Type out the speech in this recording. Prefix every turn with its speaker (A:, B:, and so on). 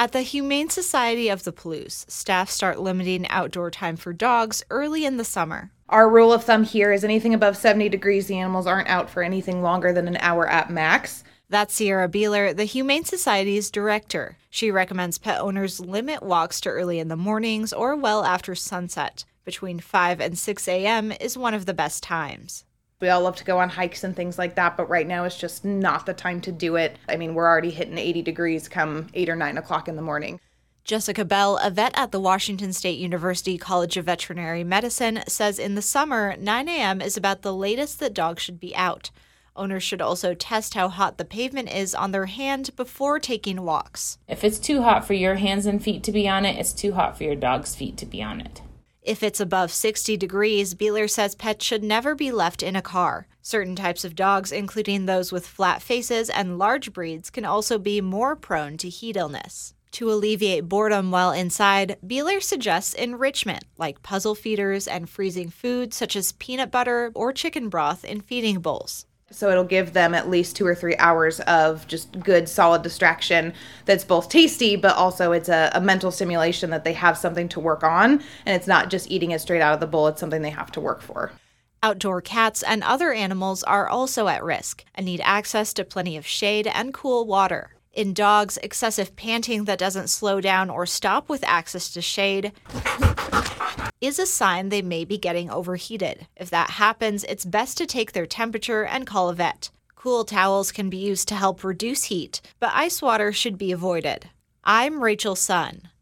A: At the Humane Society of the Palouse, staff start limiting outdoor time for dogs early in the summer.
B: Our rule of thumb here is anything above 70 degrees, the animals aren't out for anything longer than an hour at max.
A: That's Sierra Beeler, the Humane Society's director. She recommends pet owners limit walks to early in the mornings or well after sunset. Between 5 and 6 a.m. is one of the best times.
B: We all love to go on hikes and things like that, but right now it's just not the time to do it. I mean, we're already hitting 80 degrees come 8 or 9 o'clock in the morning.
A: Jessica Bell, a vet at the Washington State University College of Veterinary Medicine, says in the summer, 9 a.m. is about the latest that dogs should be out. Owners should also test how hot the pavement is on their hand before taking walks.
C: If it's too hot for your hands and feet to be on it, it's too hot for your dog's feet to be on it.
A: If it's above 60 degrees, Beeler says pets should never be left in a car. Certain types of dogs, including those with flat faces and large breeds, can also be more prone to heat illness. To alleviate boredom while inside, Beeler suggests enrichment, like puzzle feeders and freezing food such as peanut butter or chicken broth in feeding bowls.
B: So it'll give them at least 2 or 3 hours of just good, solid distraction that's both tasty, but also it's a mental stimulation that they have something to work on, and it's not just eating it straight out of the bowl, it's something they have to work for.
A: Outdoor cats and other animals are also at risk and need access to plenty of shade and cool water. In dogs, excessive panting that doesn't slow down or stop with access to shade is a sign they may be getting overheated. If that happens, it's best to take their temperature and call a vet. Cool towels can be used to help reduce heat, but ice water should be avoided. I'm Rachel Sun.